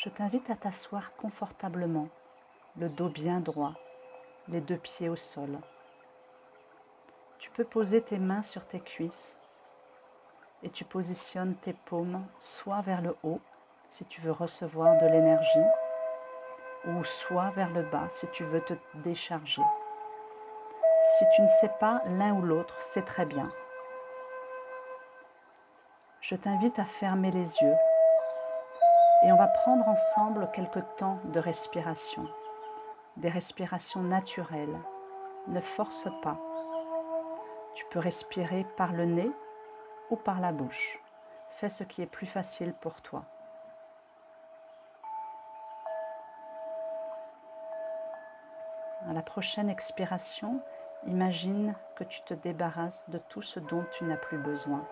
Je t'invite à t'asseoir confortablement, le dos bien droit, les 2 pieds au sol. Tu peux poser tes mains sur tes cuisses et tu positionnes tes paumes soit vers le haut si tu veux recevoir de l'énergie ou soit vers le bas si tu veux te décharger. Si tu ne sais pas l'un ou l'autre, c'est très bien. Je t'invite à fermer les yeux et on va prendre ensemble quelques temps de respiration, des respirations naturelles. Ne force pas. Tu peux respirer par le nez ou par la bouche. Fais ce qui est plus facile pour toi. À la prochaine expiration, imagine que tu te débarrasses de tout ce dont tu n'as plus besoin.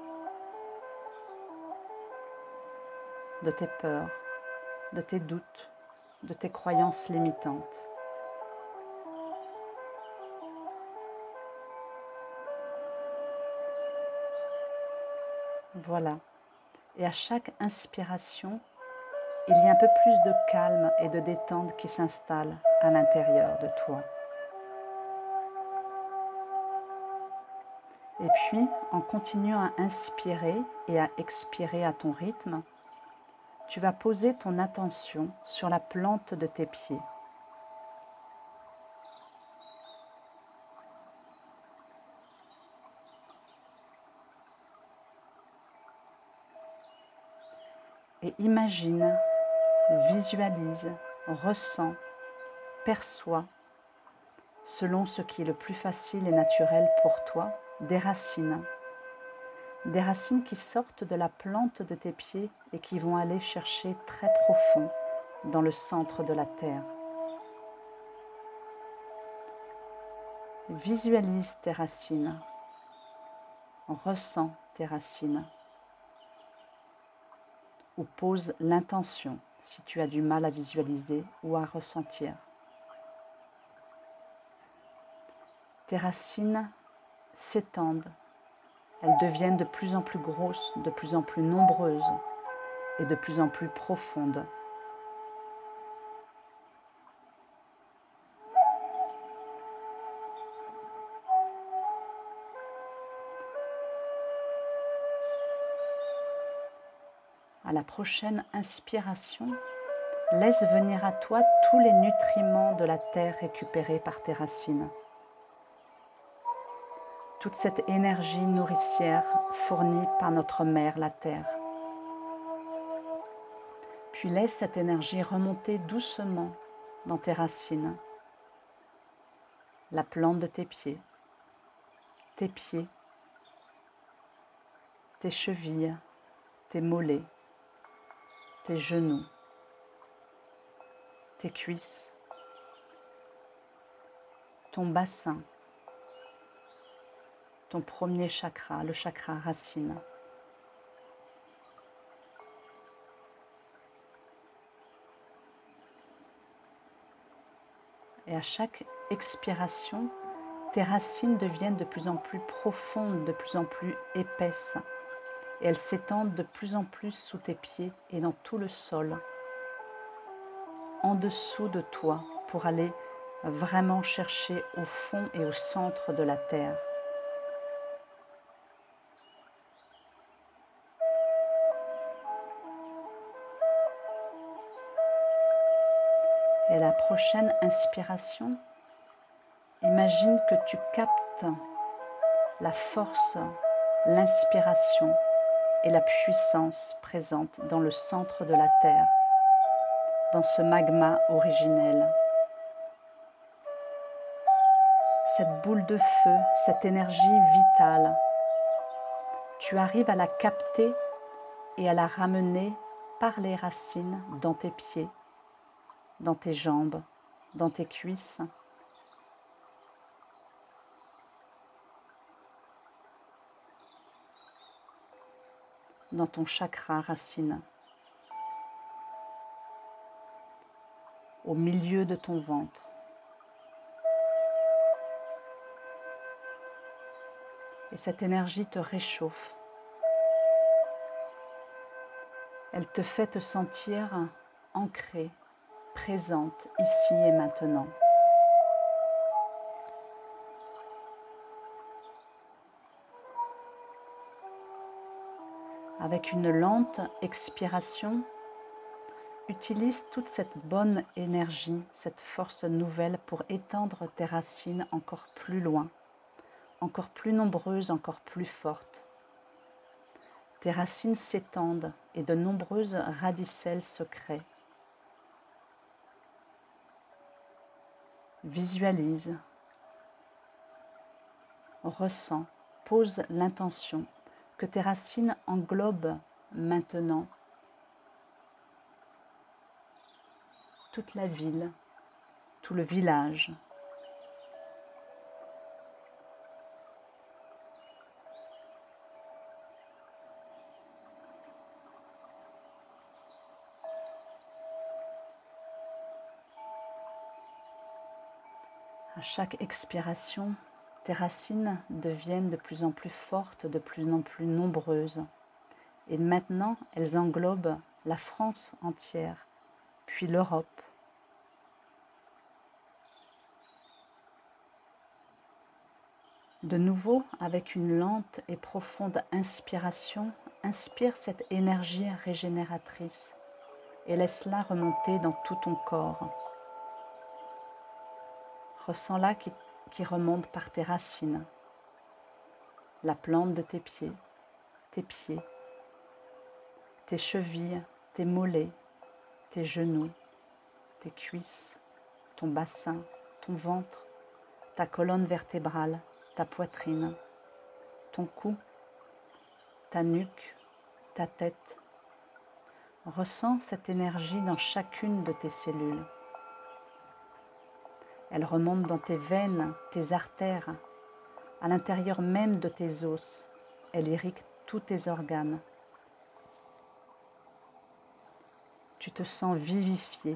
De tes peurs, de tes doutes, de tes croyances limitantes. Voilà. Et à chaque inspiration, il y a un peu plus de calme et de détente qui s'installe à l'intérieur de toi. Et puis, en continuant à inspirer et à expirer à ton rythme, tu vas poser ton attention sur la plante de tes pieds. Et imagine, visualise, ressens, perçois, selon ce qui est le plus facile et naturel pour toi, des racines. Des racines qui sortent de la plante de tes pieds et qui vont aller chercher très profond dans le centre de la terre. Visualise tes racines, ressens tes racines ou pose l'intention si tu as du mal à visualiser ou à ressentir. Tes racines s'étendent, elles deviennent de plus en plus grosses, de plus en plus nombreuses et de plus en plus profondes. À la prochaine inspiration, laisse venir à toi tous les nutriments de la terre récupérés par tes racines. Toute cette énergie nourricière fournie par notre mère, la terre. Puis laisse cette énergie remonter doucement dans tes racines, la plante de tes pieds, tes chevilles, tes mollets, tes genoux, tes cuisses, ton bassin, ton premier chakra, le chakra racine. Et à chaque expiration, tes racines deviennent de plus en plus profondes, de plus en plus épaisses. Et elles s'étendent de plus en plus sous tes pieds et dans tout le sol, en dessous de toi, pour aller vraiment chercher au fond et au centre de la terre. Et à la prochaine inspiration, imagine que tu captes la force, l'inspiration et la puissance présente dans le centre de la terre, dans ce magma originel. Cette boule de feu, cette énergie vitale, tu arrives à la capter et à la ramener par les racines dans tes pieds, dans tes jambes, dans tes cuisses. Dans ton chakra racine, au milieu de ton ventre. Et cette énergie te réchauffe. Elle te fait te sentir ancrée, présente ici et maintenant. Avec une lente expiration, utilise toute cette bonne énergie, cette force nouvelle pour étendre tes racines encore plus loin, encore plus nombreuses, encore plus fortes. Tes racines s'étendent et de nombreuses radicelles se créent. Visualise, ressens, pose l'intention que tes racines englobent maintenant toute la ville, tout le village. À chaque expiration, tes racines deviennent de plus en plus fortes, de plus en plus nombreuses. Et maintenant, elles englobent la France entière, puis l'Europe. De nouveau, avec une lente et profonde inspiration, inspire cette énergie régénératrice et laisse-la remonter dans tout ton corps. Ressens-la qui remonte par tes racines, la plante de tes pieds, tes chevilles, tes mollets, tes genoux, tes cuisses, ton bassin, ton ventre, ta colonne vertébrale, ta poitrine, ton cou, ta nuque, ta tête. Ressens cette énergie dans chacune de tes cellules. Elle remonte dans tes veines, tes artères, à l'intérieur même de tes os. Elle irrigue tous tes organes. Tu te sens vivifié.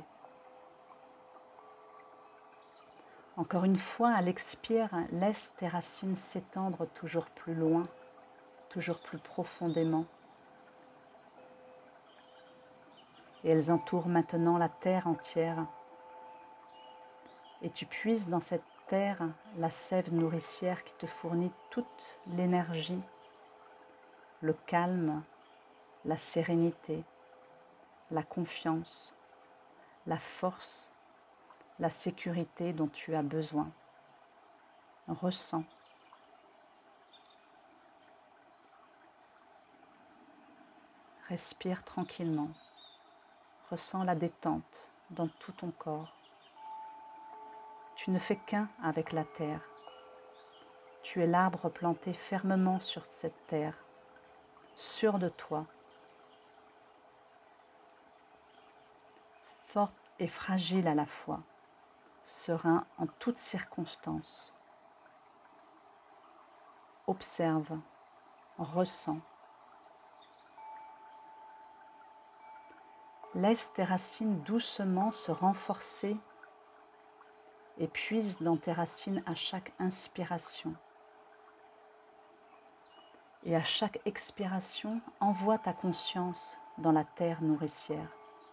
Encore une fois, à l'expire, laisse tes racines s'étendre toujours plus loin, toujours plus profondément. Et elles entourent maintenant la terre entière. Et tu puises dans cette terre la sève nourricière qui te fournit toute l'énergie, le calme, la sérénité, la confiance, la force, la sécurité dont tu as besoin. Ressens. Respire tranquillement. Ressens la détente dans tout ton corps. Tu ne fais qu'un avec la terre. Tu es l'arbre planté fermement sur cette terre, sûr de toi, forte et fragile à la fois, serein en toutes circonstances. Observe, ressens. Laisse tes racines doucement se renforcer et puise dans tes racines à chaque inspiration. Et à chaque expiration, envoie ta conscience dans la terre nourricière.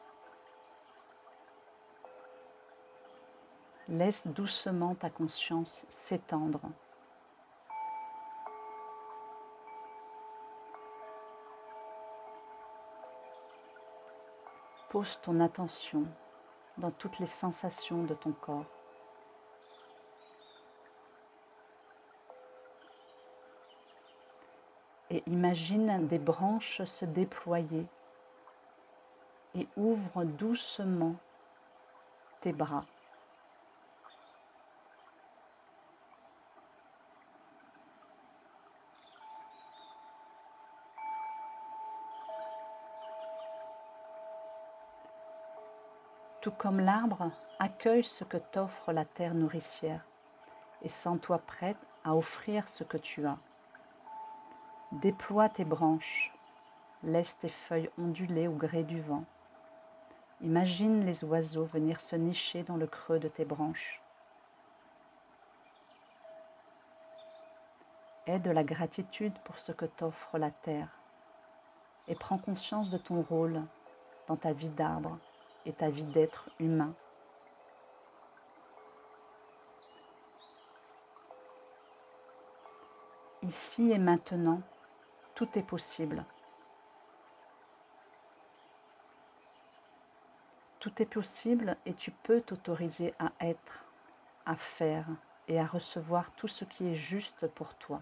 Laisse doucement ta conscience s'étendre. Pose ton attention dans toutes les sensations de ton corps. Et imagine des branches se déployer et ouvre doucement tes bras. Tout comme l'arbre, accueille ce que t'offre la terre nourricière et sens-toi prête à offrir ce que tu as. Déploie tes branches, laisse tes feuilles onduler au gré du vent. Imagine les oiseaux venir se nicher dans le creux de tes branches. Aie de la gratitude pour ce que t'offre la terre et prends conscience de ton rôle dans ta vie d'arbre. et ta vie d'être humain. Ici et maintenant, tout est possible. Tout est possible et tu peux t'autoriser à être, à faire et à recevoir tout ce qui est juste pour toi.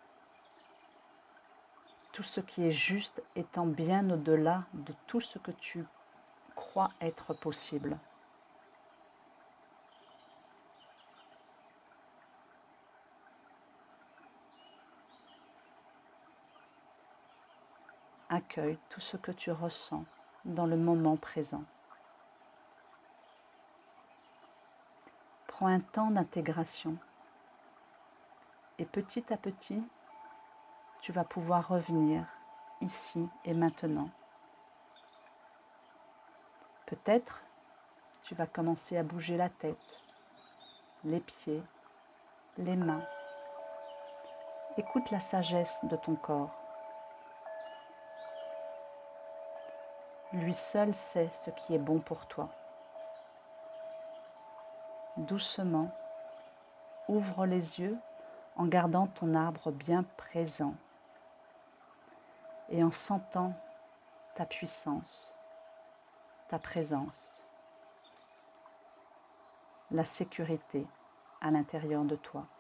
Tout ce qui est juste étant bien au-delà de tout ce que tu crois être possible. Accueille tout ce que tu ressens dans le moment présent. Prends un temps d'intégration et petit à petit, tu vas pouvoir revenir ici et maintenant. Peut-être tu vas commencer à bouger la tête, les pieds, les mains. Écoute la sagesse de ton corps. Lui seul sait ce qui est bon pour toi. Doucement, ouvre les yeux en gardant ton arbre bien présent et en sentant ta puissance, ta présence, la sécurité à l'intérieur de toi.